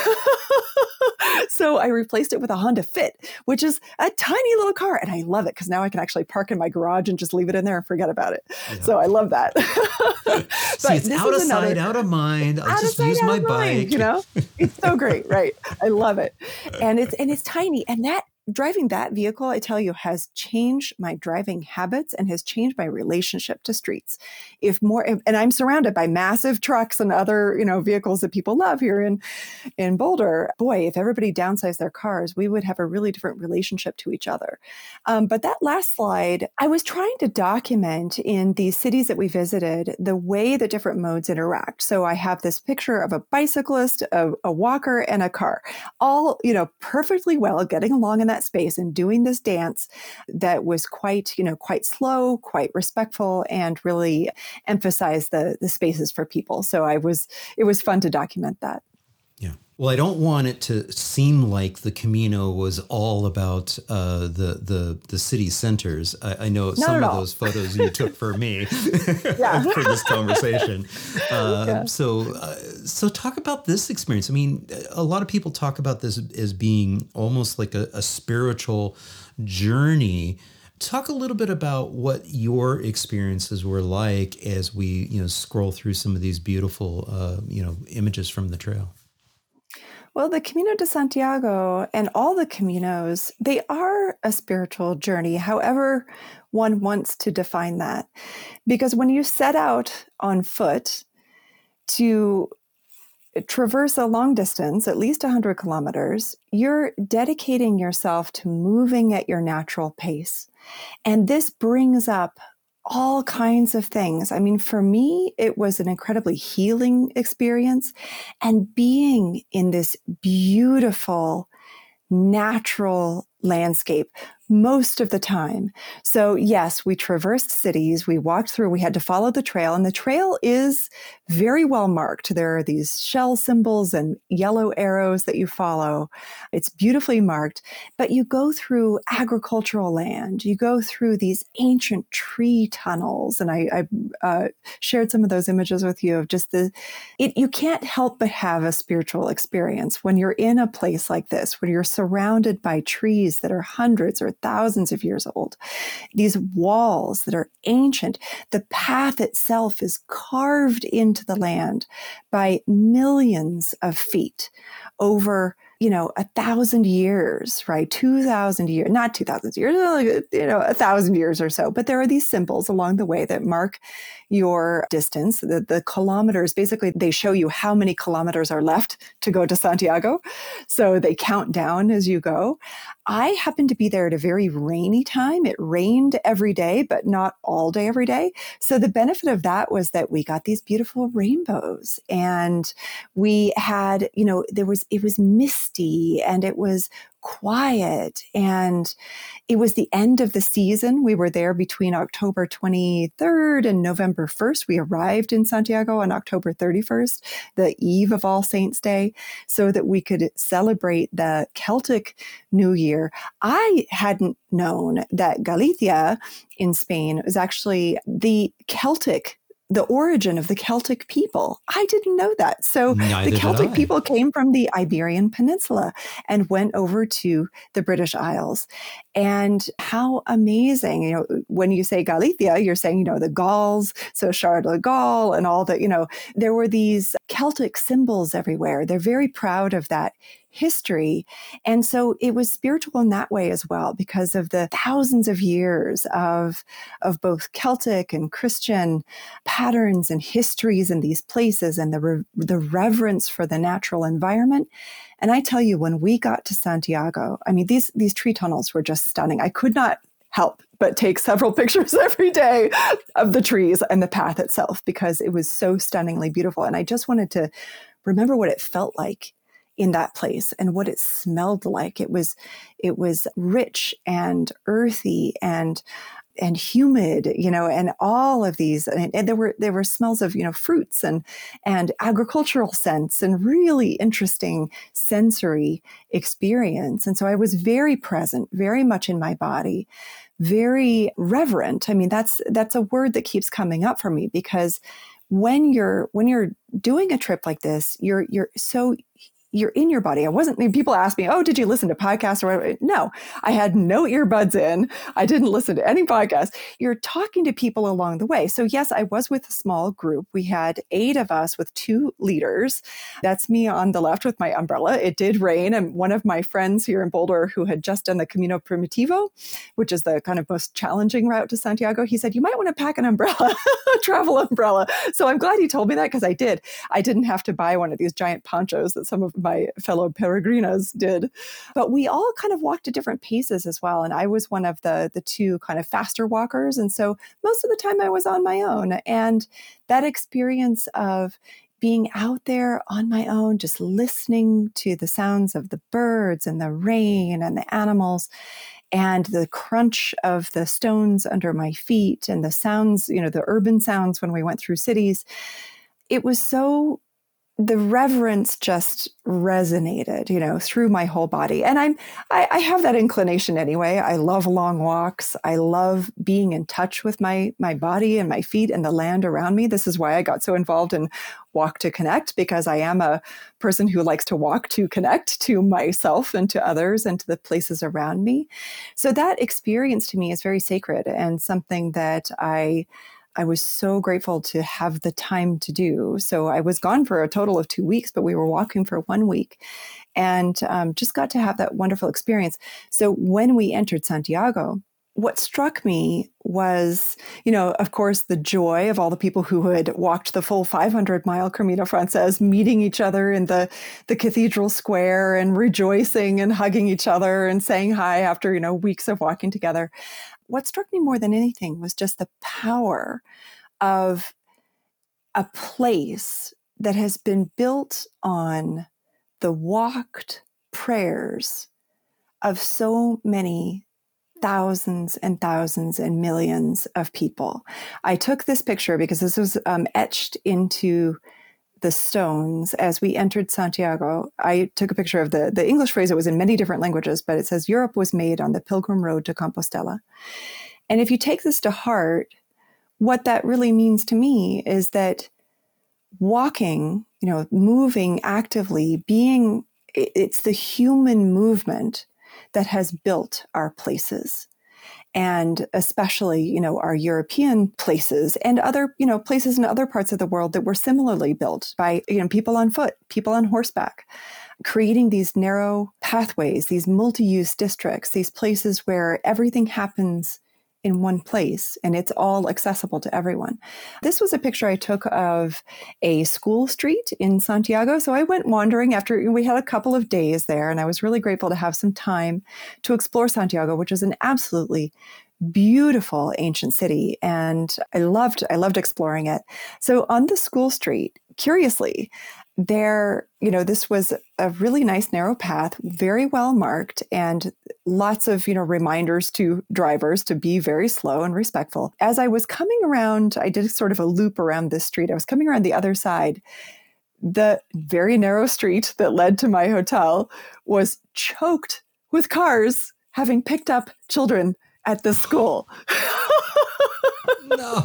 Speaker 1: So I replaced it with a Honda Fit, which is a tiny little car. And I love it because now I can actually park in my garage and just leave it in there and forget about it. Yeah. So I love that.
Speaker 2: See, it's out of sight, out of mind. I'll just use my bike.
Speaker 1: It's so great, right? I love it. And it's tiny. And driving that vehicle, I tell you, has changed my driving habits and has changed my relationship to streets. And I'm surrounded by massive trucks and other, vehicles that people love here in Boulder. Boy, if everybody downsized their cars, we would have a really different relationship to each other. But that last slide, I was trying to document in these cities that we visited the way the different modes interact. So I have this picture of a bicyclist, a walker, and a car, all, perfectly well getting along in that space and doing this dance that was quite slow, quite respectful, and really emphasized the spaces for people. So it was fun to document that.
Speaker 2: Yeah. Well, I don't want it to seem like the Camino was all about the city centers. I know some of those photos you took for me for this conversation. So talk about this experience. I mean, a lot of people talk about this as being almost like a spiritual journey. Talk a little bit about what your experiences were like as we, scroll through some of these beautiful, images from the trail.
Speaker 1: Well, the Camino de Santiago and all the Caminos, they are a spiritual journey, however one wants to define that. Because when you set out on foot to traverse a long distance, at least 100 kilometers, you're dedicating yourself to moving at your natural pace. And this brings up all kinds of things. I mean, for me, it was an incredibly healing experience. And being in this beautiful, natural landscape most of the time. So yes, we traversed cities, we walked through, we had to follow the trail, and the trail is very well marked. There are these shell symbols and yellow arrows that you follow. It's beautifully marked, but you go through agricultural land, you go through these ancient tree tunnels, and I shared some of those images with you of just you can't help but have a spiritual experience when you're in a place like this, when you're surrounded by trees that are hundreds or thousands of years old, these walls that are ancient. The path itself is carved into the land by millions of feet over 1,000 years, right? 2,000 years, not 2,000 years, 1,000 years or so. But there are these symbols along the way that mark your distance. The kilometers, basically, they show you how many kilometers are left to go to Santiago. So they count down as you go. I happened to be there at a very rainy time. It rained every day, but not all day every day. So the benefit of that was that we got these beautiful rainbows, and we had, it was misty and it was quiet, and it was the end of the season. We were there between October 23rd and November 1st. We arrived in Santiago on October 31st, the eve of All Saints' Day, so that we could celebrate the Celtic New Year. I hadn't known that Galicia in Spain was actually the origin of the Celtic people. I didn't know that. So
Speaker 2: Neither
Speaker 1: the Celtic
Speaker 2: did I.
Speaker 1: people came from the Iberian Peninsula and went over to the British Isles. And how amazing, when you say Galicia, you're saying, the Gauls, so Charles de Gaulle and all that, there were these Celtic symbols everywhere. They're very proud of that history. And so it was spiritual in that way as well, because of the thousands of years of both Celtic and Christian patterns and histories in these places, and the reverence for the natural environment. And I tell you, when we got to Santiago, I mean, these tree tunnels were just stunning. I could not help but take several pictures every day of the trees and the path itself, because it was so stunningly beautiful. And I just wanted to remember what it felt like in that place and what it smelled like. It was rich and earthy and humid, and all of these, and there were smells of, fruits and agricultural scents and really interesting sensory experience. And so I was very present, very much in my body, very reverent. I mean, that's a word that keeps coming up for me, because when you're doing a trip like this, you're in your body. People ask me, oh, did you listen to podcasts or whatever? No, I had no earbuds in. I didn't listen to any podcasts. You're talking to people along the way. So yes, I was with a small group. We had 8 of us with 2 leaders. That's me on the left with my umbrella. It did rain. And one of my friends here in Boulder, who had just done the Camino Primitivo, which is the kind of most challenging route to Santiago, he said, you might want to pack an umbrella, a travel umbrella. So I'm glad he told me that, because I did. I didn't have to buy one of these giant ponchos that some of my fellow peregrinos did. But we all kind of walked at different paces as well. And I was one of the 2 kind of faster walkers. And so most of the time I was on my own. And that experience of being out there on my own, just listening to the sounds of the birds and the rain and the animals, and the crunch of the stones under my feet, and the sounds, the urban sounds when we went through cities, it was the reverence just resonated, through my whole body. And I have that inclination anyway. I love long walks. I love being in touch with my body and my feet and the land around me. This is why I got so involved in Walk to Connect, because I am a person who likes to walk to connect to myself and to others and to the places around me. So that experience to me is very sacred, and something that I was so grateful to have the time to do. So I was gone for a total of 2 weeks, but we were walking for 1 week, and just got to have that wonderful experience. So when we entered Santiago, what struck me was, of course, the joy of all the people who had walked the full 500-mile Camino Frances, meeting each other in the cathedral square and rejoicing and hugging each other and saying hi after, weeks of walking together. What struck me more than anything was just the power of a place that has been built on the walked prayers of so many thousands and thousands and millions of people. I took this picture because this was etched into the stones as we entered Santiago. I took a picture of the English phrase. It was in many different languages, but it says, Europe was made on the pilgrim road to Compostela. And if you take this to heart, what that really means to me is that walking, moving actively, it's the human movement that has built our places. And especially, our European places and other, places in other parts of the world that were similarly built by, people on foot, people on horseback, creating these narrow pathways, these multi-use districts, these places where everything happens in one place and it's all accessible to everyone. This was a picture I took of a school street in Santiago. So I went wandering after we had a couple of days there, and I was really grateful to have some time to explore Santiago, which is an absolutely beautiful ancient city. And I loved exploring it. So on the school street, curiously, this was a really nice narrow path, very well marked, and lots of, reminders to drivers to be very slow and respectful. As I was coming around, I did sort of a loop around this street. I was coming around the other side. The very narrow street that led to my hotel was choked with cars having picked up children at the school.
Speaker 2: No.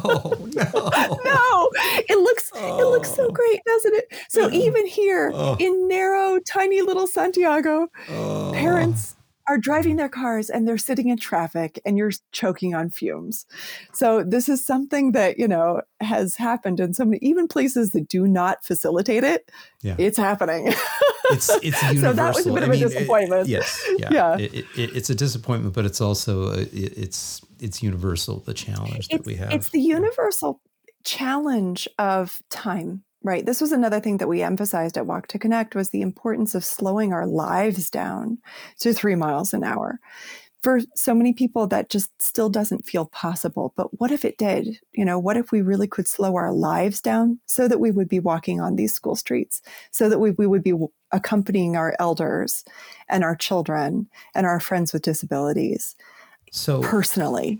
Speaker 1: No, it looks so great, doesn't it? So even here in narrow, tiny little Santiago, parents are driving their cars and they're sitting in traffic and you're choking on fumes. So this is something that, has happened in so many, even places that do not facilitate it. Yeah. It's happening.
Speaker 2: It's universal.
Speaker 1: So that was a bit of a disappointment.
Speaker 2: It's a disappointment, but it's also, it's universal, the challenge that we have.
Speaker 1: It's the universal challenge of time. Right. This was another thing that we emphasized at Walk to Connect was the importance of slowing our lives down to 3 miles an hour. For so many people, that just still doesn't feel possible. But what if it did? What if we really could slow our lives down so that we would be walking on these school streets, so that we would be accompanying our elders and our children and our friends with disabilities. So personally,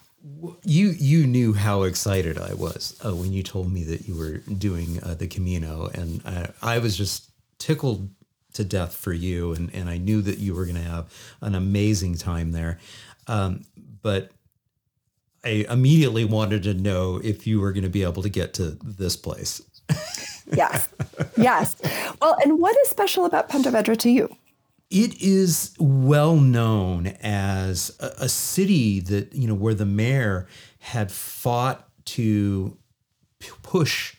Speaker 2: You knew how excited I was when you told me that you were doing the Camino, and I was just tickled to death for you, and I knew that you were going to have an amazing time there. But I immediately wanted to know if you were going to be able to get to this place.
Speaker 1: Yes. Well, and what is special about Pontevedra to you?
Speaker 2: It is well known as a city that, where the mayor had fought to push,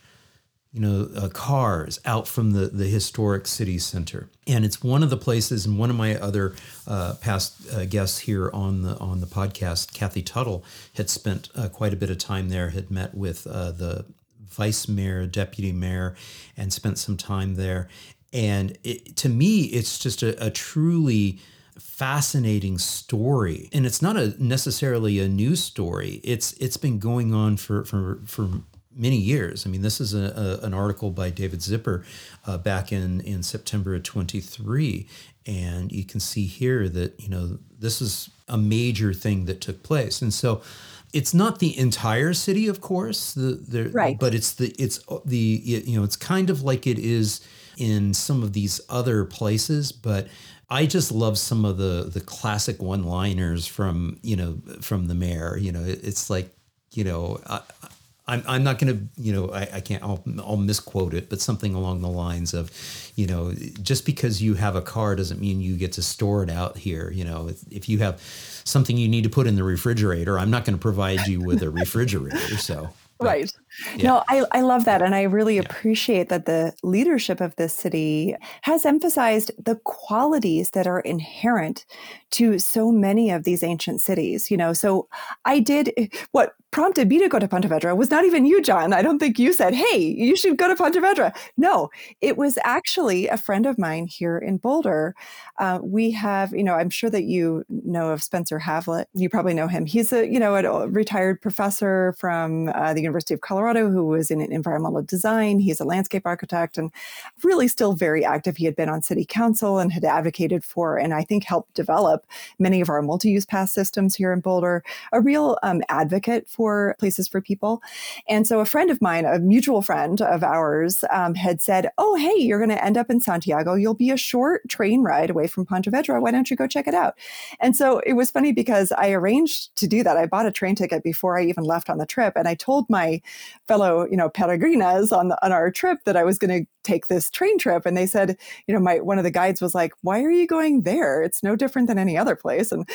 Speaker 2: cars out from the historic city center. And it's one of the places, and one of my other past guests here on the podcast, Kathy Tuttle, had spent quite a bit of time there, had met with the vice mayor, deputy mayor, and spent some time there. And to me, it's just a truly fascinating story. And it's not necessarily a new story. It's been going on for many years. I mean, this is an article by David Zipper back in September of 23. And you can see here that, this is a major thing that took place. And so it's not the entire city, of course, right. But it's kind of like it is in some of these other places, but I just love some of the classic one-liners from the mayor. It's like, I'm not going to, I can't, I'll misquote it, but something along the lines of, just because you have a car doesn't mean you get to store it out here. If you have something you need to put in the refrigerator, I'm not going to provide you with a refrigerator. So.
Speaker 1: Right. Yeah. No, I love that. And I really appreciate that the leadership of this city has emphasized the qualities that are inherent to so many of these ancient cities. So what prompted me to go to Pontevedra was not even you, John. I don't think you said, hey, you should go to Pontevedra. No, it was actually a friend of mine here in Boulder. We have, I'm sure that you know of Spencer Havlett. You probably know him. He's a retired professor from the University of Colorado. Colorado, who was in environmental design. He's a landscape architect and really still very active. He had been on city council and had advocated for, and I think helped develop many of our multi-use pass systems here in Boulder, a real advocate for places for people. And so a friend of mine, a mutual friend of ours, had said, oh, hey, you're going to end up in Santiago. You'll be a short train ride away from Pontevedra. Why don't you go check it out? And so it was funny because I arranged to do that. I bought a train ticket before I even left on the trip. And I told my fellow, peregrinas on our trip that I was going to take this train trip. And they said, one of the guides was like, why are you going there? It's no different than any other place. And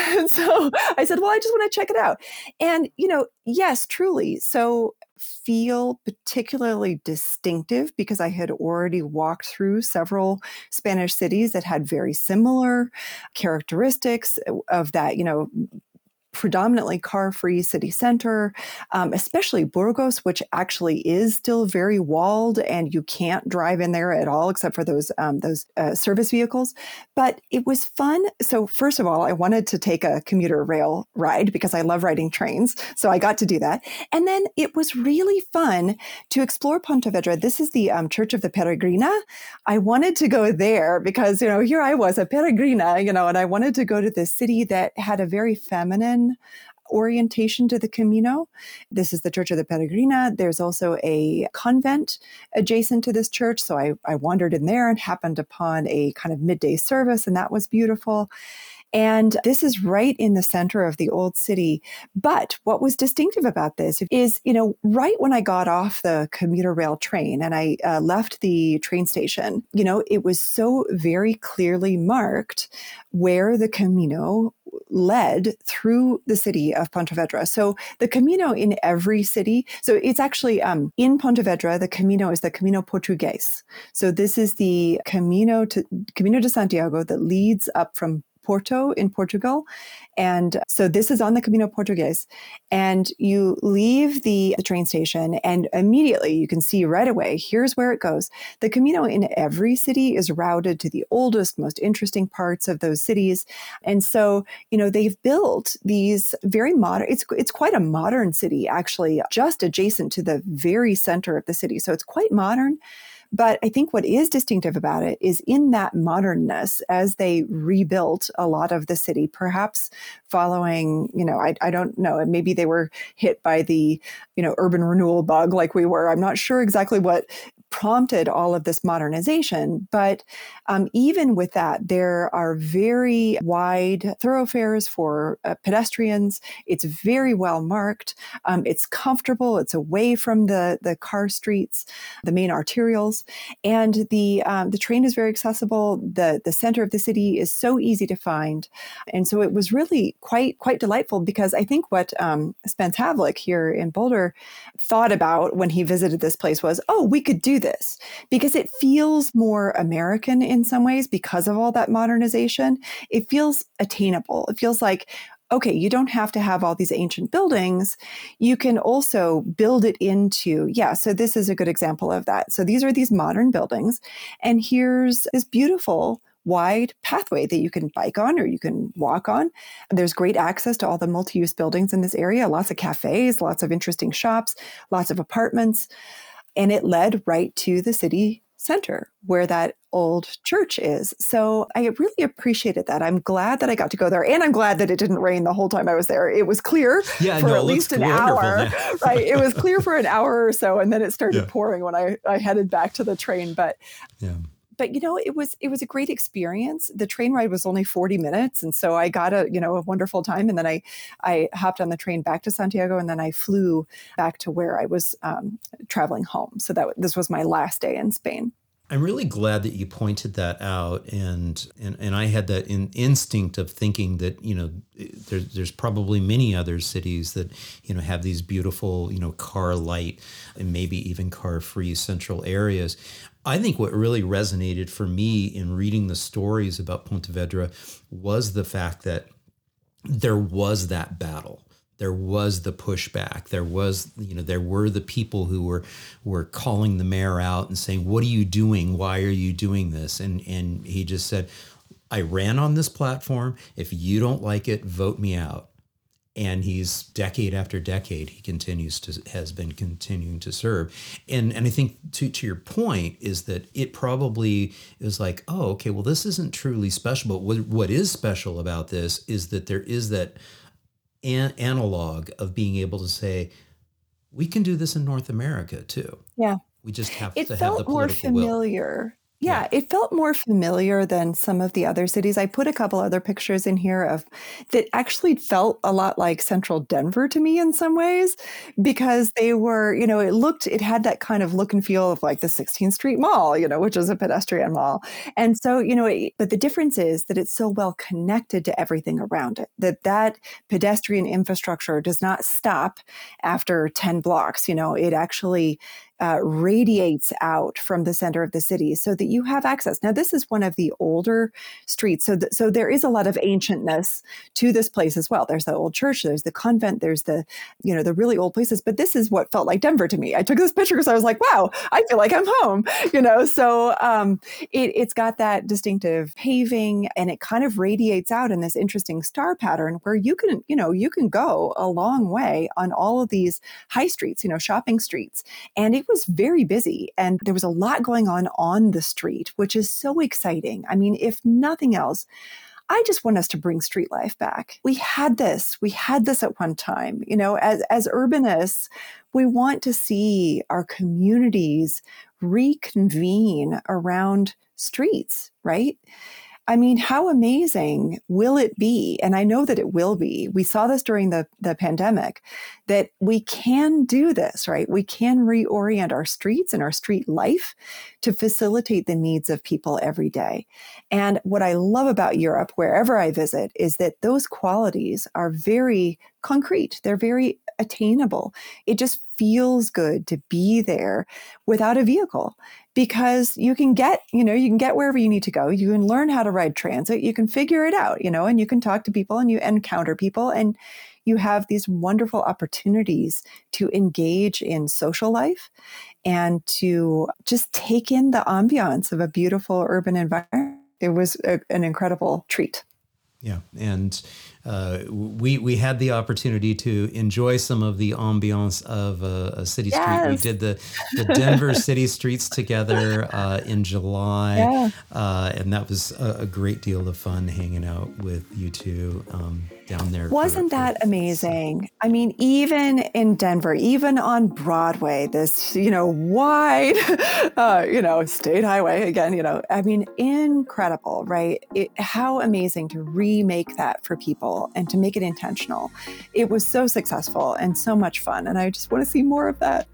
Speaker 1: so I said, well, I just want to check it out. And, yes, truly. So feel particularly distinctive because I had already walked through several Spanish cities that had very similar characteristics of that, predominantly car-free city center, especially Burgos, which actually is still very walled, and you can't drive in there at all except for those service vehicles. But it was fun. So first of all, I wanted to take a commuter rail ride because I love riding trains. So I got to do that. And then it was really fun to explore Pontevedra. This is the Church of the Peregrina. I wanted to go there because, here I was, a peregrina, and I wanted to go to this city that had a very feminine orientation to the Camino. This is the Church of the Peregrina. There's also a convent adjacent to this church. So I wandered in there and happened upon a kind of midday service, and that was beautiful. And this is right in the center of the old city. But what was distinctive about this is, right when I got off the commuter rail train and I left the train station, it was so very clearly marked where the Camino led through the city of Pontevedra. So the Camino in every city, so it's actually in Pontevedra, the Camino is the Camino Portugués. So this is the Camino de Santiago that leads up from Porto in Portugal. And so this is on the Camino Portugués. And you leave the train station and immediately you can see right away, here's where it goes. The Camino in every city is routed to the oldest, most interesting parts of those cities. And so, they've built these very modern, it's quite a modern city, actually, just adjacent to the very center of the city. So it's quite modern. But I think what is distinctive about it is in that modernness, as they rebuilt a lot of the city, perhaps following, I don't know, maybe they were hit by the, urban renewal bug like we were. I'm not sure exactly what prompted all of this modernization. But even with that, there are very wide thoroughfares for pedestrians. It's very well marked. It's comfortable. It's away from the car streets, the main arterials. And the train is very accessible. The center of the city is so easy to find. And so it was really quite delightful because I think what Spence Havlick here in Boulder thought about when he visited this place was, we could do this because it feels more American in some ways because of all that modernization. It feels attainable. It feels like, okay, you don't have to have all these ancient buildings. You can also build it into, so this is a good example of that. So these are these modern buildings, and here's this beautiful wide pathway that you can bike on or you can walk on. There's great access to all the multi-use buildings in this area, lots of cafes, lots of interesting shops, lots of apartments. And it led right to the city center where that old church is. So I really appreciated that. I'm glad that I got to go there. And I'm glad that it didn't rain the whole time I was there. It was clear for at least an hour, right? It was clear for an hour or so. And then it started pouring when I headed back to the train. But it was a great experience. The train ride was only 40 minutes. And so I got a wonderful time. And then I hopped on the train back to Santiago, and then I flew back to where I was traveling home. So this was my last day in Spain.
Speaker 2: I'm really glad that you pointed that out, and I had that instinct of thinking that there's probably many other cities that have these beautiful car light and maybe even car free central areas. I think what really resonated for me in reading the stories about Pontevedra was the fact that there was that battle. There was the pushback. There were the people who were calling the mayor out and saying, "What are you doing? Why are you doing this?" And he just said, "I ran on this platform. If you don't like it, vote me out." And he's decade after decade, has been continuing to serve. And I think to your point is that it probably is like, oh, okay, well, this isn't truly special. But what is special about this is that there is that analog of being able to say, we can do this in North America too.
Speaker 1: Yeah.
Speaker 2: We just have
Speaker 1: It
Speaker 2: to have the
Speaker 1: felt more
Speaker 2: political will.
Speaker 1: familiar. Yeah, it felt more familiar than some of the other cities. I put a couple other pictures in here of that actually felt a lot like central Denver to me in some ways, because they were, it had that kind of look and feel of like the 16th Street Mall, which is a pedestrian mall. And so, but the difference is that it's so well connected to everything around it, that pedestrian infrastructure does not stop after 10 blocks. It actually radiates out from the center of the city so that you have access. Now, this is one of the older streets. So there is a lot of ancientness to this place as well. There's the old church, there's the convent, there's the really old places. But this is what felt like Denver to me. I took this picture because I was like, wow, I feel like I'm home, So it's got that distinctive paving, and it kind of radiates out in this interesting star pattern where you can go a long way on all of these high streets, shopping streets. And it was very busy, and there was a lot going on the street, which is so exciting. I mean, if nothing else, I just want us to bring street life back. We had this at one time, as urbanists, we want to see our communities reconvene around streets, right? I mean, how amazing will it be? And I know that it will be. We saw this during the pandemic, that we can do this, right? We can reorient our streets and our street life to facilitate the needs of people every day. And what I love about Europe, wherever I visit, is that those qualities are very concrete. They're very attainable. It just feels good to be there without a vehicle, because you can get wherever you need to go. You can learn how to ride transit. You can figure it out, and you can talk to people and you encounter people, and you have these wonderful opportunities to engage in social life and to just take in the ambiance of a beautiful urban environment. It was an incredible treat.
Speaker 2: Yeah. And we had the opportunity to enjoy some of the ambiance of a city street. We did the Denver city streets together in July. And that was a great deal of fun hanging out with you two down there.
Speaker 1: Wasn't that amazing? I mean, even in Denver, even on Broadway, this, wide, state highway again, I mean, incredible, right? How amazing to remake that for people and to make it intentional. It was so successful and so much fun. And I just want to see more of that.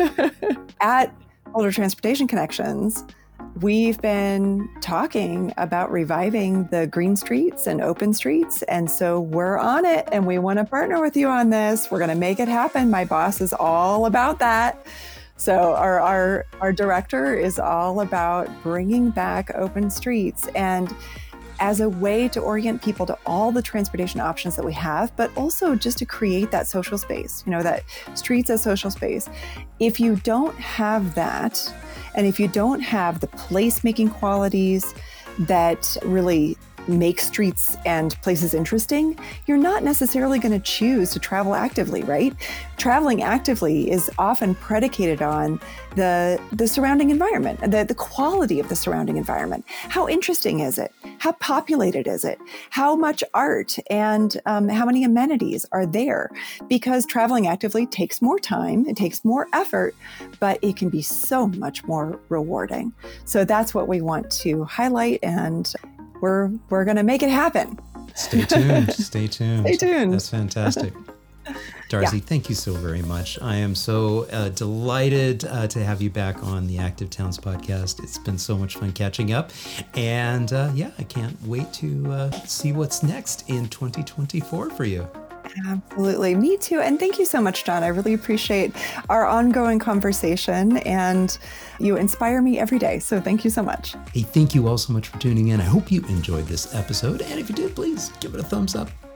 Speaker 1: At Boulder Transportation Connections, we've been talking about reviving the green streets and open streets. And so we're on it, and we want to partner with you on this. We're going to make it happen. My boss is all about that. So our director is all about bringing back open streets, and as a way to orient people to all the transportation options that we have, but also just to create that social space, that streets as social space. If you don't have that, and if you don't have the placemaking qualities that really make streets and places interesting, you're not necessarily going to choose to travel actively, right? Traveling actively is often predicated on the surrounding environment, the quality of the surrounding environment. How interesting is it? How populated is it? How much art and how many amenities are there? Because traveling actively takes more time, it takes more effort, but it can be so much more rewarding. So that's what we want to highlight, and we're going to make it happen.
Speaker 2: Stay tuned. Stay tuned.
Speaker 1: Stay tuned.
Speaker 2: That's fantastic. Darcy, thank you so very much. I am so delighted to have you back on the Active Towns podcast. It's been so much fun catching up. And I can't wait to see what's next in 2024 for you.
Speaker 1: Absolutely. Me too. And thank you so much, John. I really appreciate our ongoing conversation, and you inspire me every day. So thank you so much.
Speaker 2: Hey, thank you all so much for tuning in. I hope you enjoyed this episode. And if you did, please give it a thumbs up,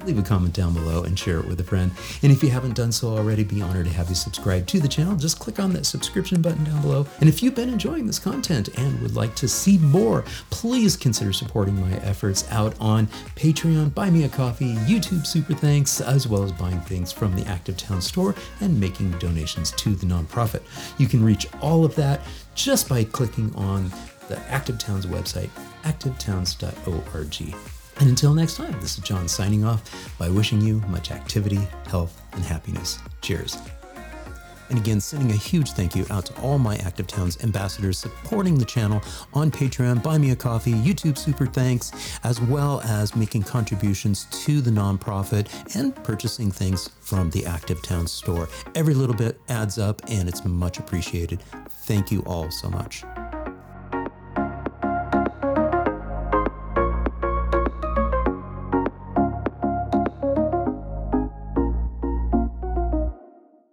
Speaker 2: leave a comment down below and share it with a friend. And if you haven't done so already, be honored to have you subscribe to the channel. Just click on that subscription button down below. And if you've been enjoying this content and would like to see more, please consider supporting my efforts out on Patreon, Buy Me a Coffee, YouTube Super Thanks, as well as buying things from the Active Towns store and making donations to the nonprofit. You can reach all of that just by clicking on the Active Towns website, activetowns.org. And until next time, this is John signing off by wishing you much activity, health, and happiness. Cheers. And again, sending a huge thank you out to all my Active Towns ambassadors supporting the channel on Patreon, Buy Me a Coffee, YouTube Super Thanks, as well as making contributions to the nonprofit and purchasing things from the Active Towns store. Every little bit adds up and it's much appreciated. Thank you all so much.